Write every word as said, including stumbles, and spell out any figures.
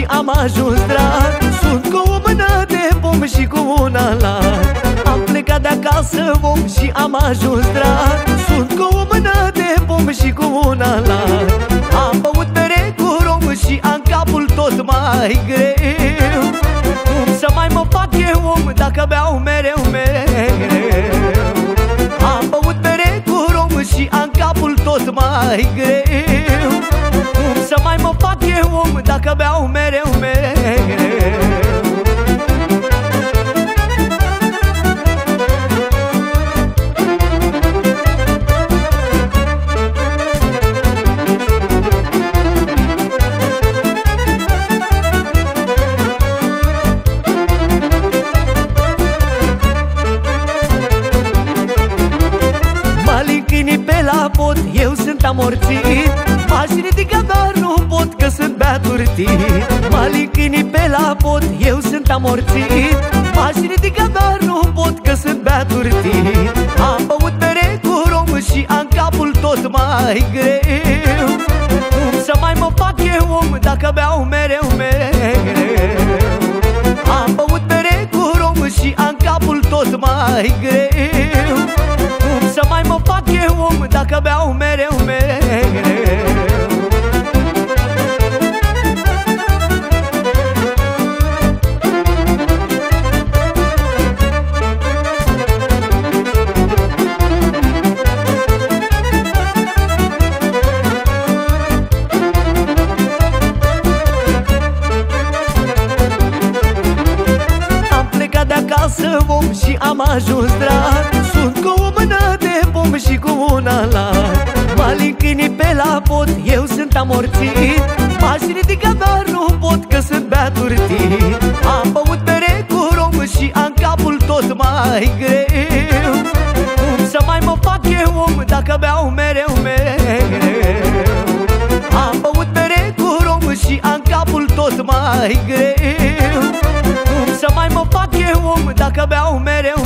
și am ajuns drag. Sunt cu o mână de pom și cu una la. Am plecat de acasă, om, și am ajuns drag. Sunt cu o mână de pom și cu una la. Am băut bere cu rom și am capul tot mai greu. Cum să mai mă fac eu, om, dacă beau mereu, mereu? Am băut bere cu rom și am capul tot mai greu. Cum să mai mă fac eu, om, dacă beau mereu, mereu? Pe la pot, eu sunt amorțit. M-aș ridica, dar nu pot, că sunt beat urtit. Mă lichini pe la pot, eu sunt amorțit. M-aș ridica, dar nu pot, că sunt beat urtit. Am băut bere cu rom și am capul tot mai greu. Cum să mai mă fac eu, om, dacă beau mereu, mereu? Am băut bere cu rom și am capul tot mai greu. Cum să mai mă fac eu, om, dacă beau mereu, mereu? Am plecat de acasă, om, și am ajuns drag. Sunt cu o mână de pom și cu una la. Mă lichini pe la pot, eu sunt amorțit. M-aș ridica, dar nu pot, că sunt beat urtit. Am băut bere cu rom și am capul tot mai greu. Cum să mai mă fac eu, om, dacă beau mereu, mereu? Am băut bere cu rom și am capul tot mai greu. Cum să mai mă fac eu, om, dacă beau mereu,